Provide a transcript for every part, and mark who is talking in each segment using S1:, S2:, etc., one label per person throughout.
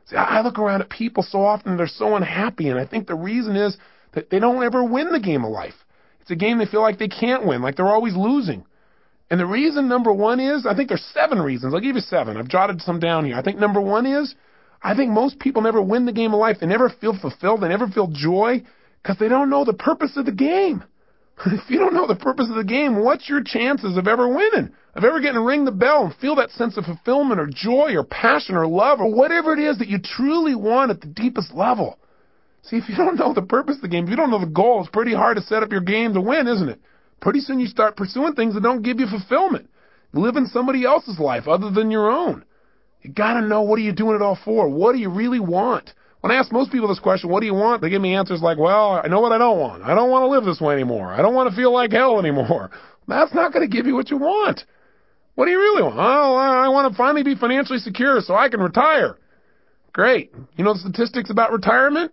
S1: See, I look around at people so often, they're so unhappy, and I think the reason is that they don't ever win the game of life. It's a game they feel like they can't win, like they're always losing. And the reason, number one, is, I think there's 7 reasons. I'll give you 7. I've jotted some down here. I think number one is, I think most people never win the game of life. They never feel fulfilled. They never feel joy because they don't know the purpose of the game. If you don't know the purpose of the game, what's your chances of ever winning? Of ever getting to ring the bell and feel that sense of fulfillment or joy or passion or love or whatever it is that you truly want at the deepest level? See, if you don't know the purpose of the game, if you don't know the goal, it's pretty hard to set up your game to win, isn't it? Pretty soon you start pursuing things that don't give you fulfillment. Living somebody else's life other than your own. You gotta know, what are you doing it all for? What do you really want? When I ask most people this question, what do you want? They give me answers like, well, I know what I don't want. I don't want to live this way anymore. I don't want to feel like hell anymore. That's not going to give you what you want. What do you really want? Oh, I want to finally be financially secure so I can retire. Great. You know the statistics about retirement?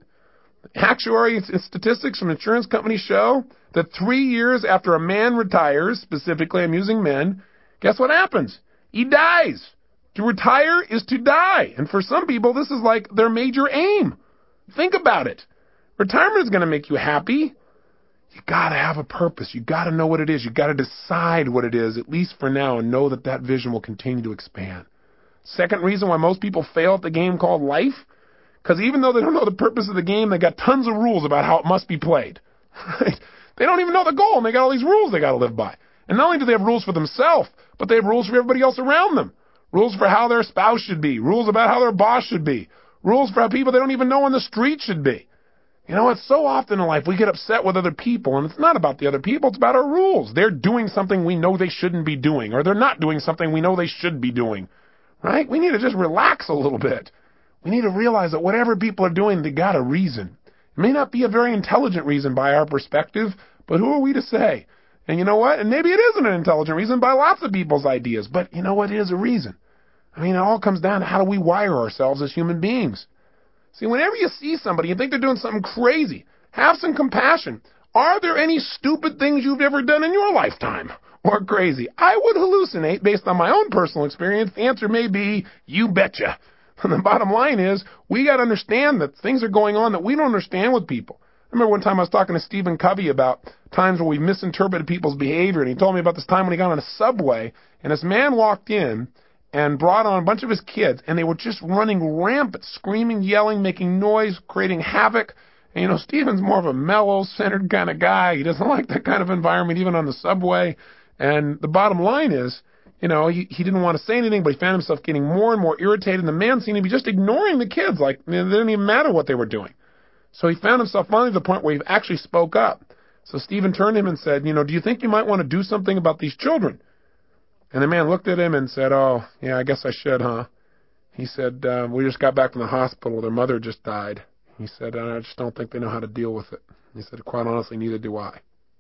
S1: Actuary statistics from insurance companies show that 3 years after a man retires, specifically I'm using men, guess what happens? He dies. To retire is to die. And for some people, this is like their major aim. Think about it. Retirement is going to make you happy. You got to have a purpose. You got to know what it is. You got to decide what it is, at least for now, and know that that vision will continue to expand. Second reason why most people fail at the game called life, because even though they don't know the purpose of the game, they got tons of rules about how it must be played. Right? They don't even know the goal, and they got all these rules they got to live by. And not only do they have rules for themselves, but they have rules for everybody else around them. Rules for how their spouse should be. Rules about how their boss should be. Rules for how people they don't even know on the street should be. You know, it's so often in life we get upset with other people, and it's not about the other people, it's about our rules. They're doing something we know they shouldn't be doing, or they're not doing something we know they should be doing. Right? We need to just relax a little bit. We need to realize that whatever people are doing, they got a reason. It may not be a very intelligent reason by our perspective, but who are we to say? And you know what? And maybe it isn't an intelligent reason by lots of people's ideas, but you know what? It is a reason. I mean, it all comes down to how do we wire ourselves as human beings. See, whenever you see somebody, you think they're doing something crazy, have some compassion. Are there any stupid things you've ever done in your lifetime? Or crazy? I would hallucinate based on my own personal experience. The answer may be, you betcha. And the bottom line is, we got to understand that things are going on that we don't understand with people. I remember one time I was talking to Stephen Covey about times where we misinterpreted people's behavior, and he told me about this time when he got on a subway, and this man walked in and brought on a bunch of his kids, and they were just running rampant, screaming, yelling, making noise, creating havoc. And, you know, Stephen's more of a mellow-centered kind of guy. He doesn't like that kind of environment, even on the subway. And the bottom line is, you know, he didn't want to say anything, but he found himself getting more and more irritated, and the man seemed to be just ignoring the kids, like it didn't even matter what they were doing. So he found himself finally to the point where he actually spoke up. So Stephen turned to him and said, you know, do you think you might want to do something about these children? And the man looked at him and said, oh, yeah, I guess I should, huh? He said, we just got back from the hospital. Their mother just died. He said, I just don't think they know how to deal with it. He said, quite honestly, neither do I.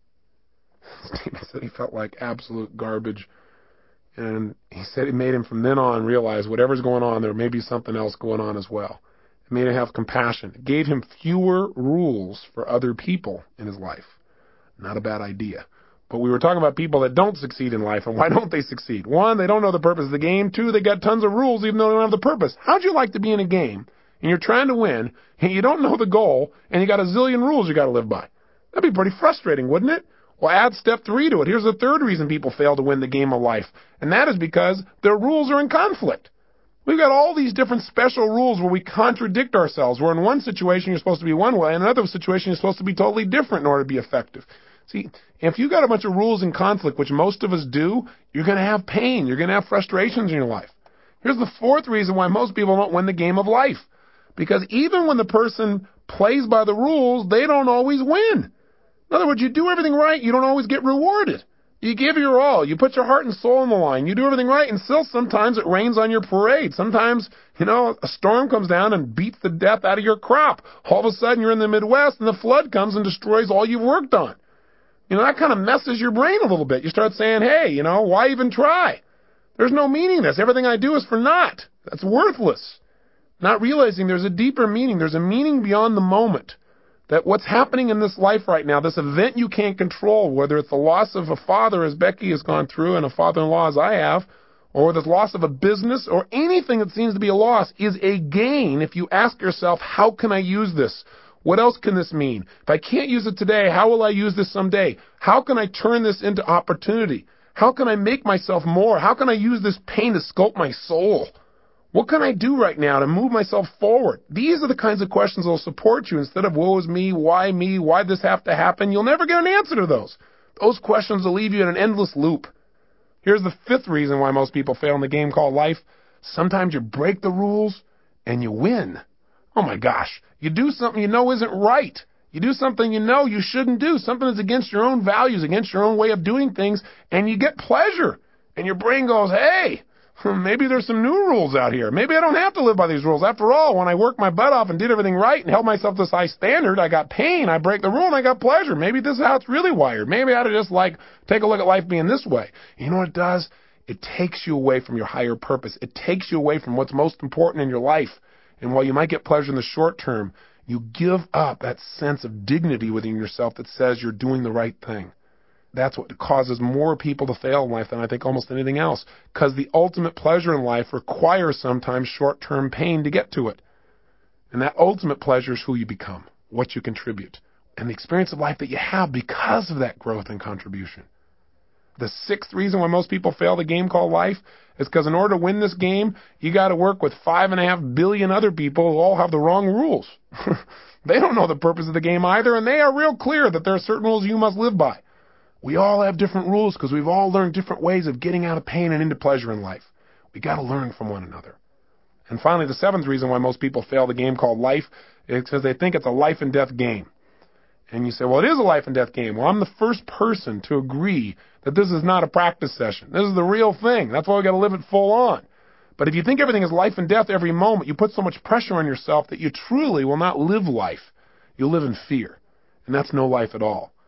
S1: Stephen said he felt like absolute garbage. And he said it made him from then on realize whatever's going on, there may be something else going on as well. It made him have compassion. It gave him fewer rules for other people in his life. Not a bad idea. But we were talking about people that don't succeed in life, and why don't they succeed? 1, they don't know the purpose of the game. 2, they got tons of rules even though they don't have the purpose. How'd you like to be in a game, and you're trying to win, and you don't know the goal, and you got a zillion rules you got to live by? That'd be pretty frustrating, wouldn't it? Well, add step 3 to it. Here's the third reason people fail to win the game of life, and that is because their rules are in conflict. We've got all these different special rules where we contradict ourselves, where in one situation you're supposed to be one way, in another situation you're supposed to be totally different in order to be effective. See, if you got a bunch of rules in conflict, which most of us do, you're going to have pain. You're going to have frustrations in your life. Here's the fourth reason why most people don't win the game of life. Because even when the person plays by the rules, they don't always win. In other words, you do everything right, you don't always get rewarded. You give your all. You put your heart and soul on the line. You do everything right, and still sometimes it rains on your parade. Sometimes, you know, a storm comes down and beats the death out of your crop. All of a sudden, you're in the Midwest, and the flood comes and destroys all you've worked on. You know, that kind of messes your brain a little bit. You start saying, hey, you know, why even try? There's no meaning in this. Everything I do is for naught. That's worthless. Not realizing there's a deeper meaning. There's a meaning beyond the moment. That what's happening in this life right now, this event you can't control, whether it's the loss of a father as Becky has gone through and a father-in-law as I have, or the loss of a business, or anything that seems to be a loss is a gain if you ask yourself, how can I use this? What else can this mean? If I can't use it today, how will I use this someday? How can I turn this into opportunity? How can I make myself more? How can I use this pain to sculpt my soul? What can I do right now to move myself forward? These are the kinds of questions that will support you instead of woe is me, why me, why this have to happen? You'll never get an answer to those. Those questions will leave you in an endless loop. Here's the fifth reason why most people fail in the game called life. Sometimes you break the rules and you win. Oh my gosh. You do something you know isn't right. You do something you know you shouldn't do, something that's against your own values, against your own way of doing things, and you get pleasure. And your brain goes, hey, maybe there's some new rules out here. Maybe I don't have to live by these rules. After all, when I worked my butt off and did everything right and held myself to this high standard, I got pain, I break the rule, and I got pleasure. Maybe this is how it's really wired. Maybe I ought to just take a look at life being this way. You know what it does? It takes you away from your higher purpose. It takes you away from what's most important in your life. And while you might get pleasure in the short term, you give up that sense of dignity within yourself that says you're doing the right thing. That's what causes more people to fail in life than I think almost anything else. Because the ultimate pleasure in life requires sometimes short-term pain to get to it. And that ultimate pleasure is who you become, what you contribute, and the experience of life that you have because of that growth and contribution. The sixth reason why most people fail the game called life is because in order to win this game, you got to work with 5.5 billion other people who all have the wrong rules. They don't know the purpose of the game either, and they are real clear that there are certain rules you must live by. We all have different rules because we've all learned different ways of getting out of pain and into pleasure in life. We got to learn from one another. And finally, the seventh reason why most people fail the game called life is because they think it's a life and death game. And you say, well, it is a life and death game. Well, I'm the first person to agree that this is not a practice session. This is the real thing. That's why we got to live it full on. But if you think everything is life and death every moment, you put so much pressure on yourself that you truly will not live life. You'll live in fear. And that's no life at all.